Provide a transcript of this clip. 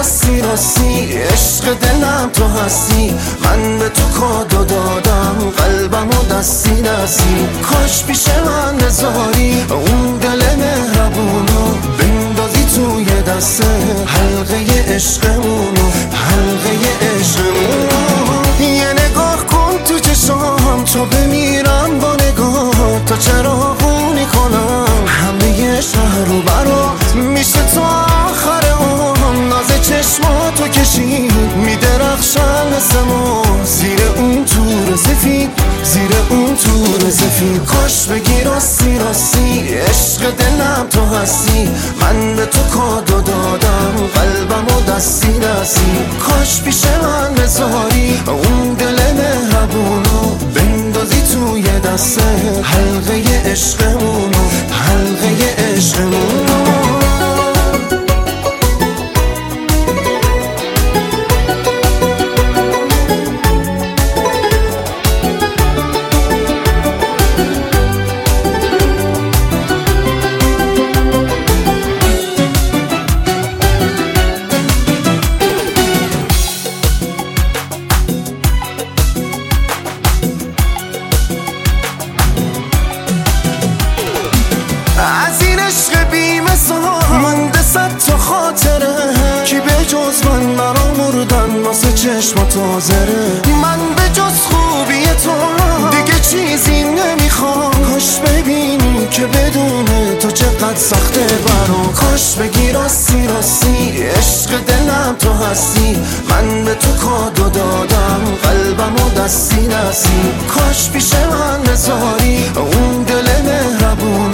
راستی راستی، عشق دلم تو هستی. من به تو کادو دادم قلبمو دستی دستی. کاش پیش من بذاری اون دل مهربونو، بندازی توی دسته حلقه عشقمونو، حلقه عشقمونو. یه نگاه کن تو چشام تا بمیرم با نگاه، تا چراغونی کنم همه شهر رو برات. میشه تا آخر اون ناز چشماتو کشید، میدرخشن مثل ما زیر اون تور سفید، زیر اون تور سفید. کاش بگی راستی راستی، عشق دلم تو هستی. من به تو کادو دادم قلبمو دستی دستی. کاش پیش من بذاری اون دل مهربونو، بندازی توی دسته حلقه عشقمونو، حلقه عشقمونو. از این عشق بی‌مثال مونده صد تا خاطره، کی به جز من برا مردن واسه چشمات حاضره. من به جز خوبی تو دیگه چیزی نمیخوام. کاش ببینی که بدون تو چقدر سخته برام. کاش بگی راستی راستی، عشق دلم تو هستی. من به تو کادو دادم قلبمو دستی دستی. کاش پیش من بذاری اون دل مهربون،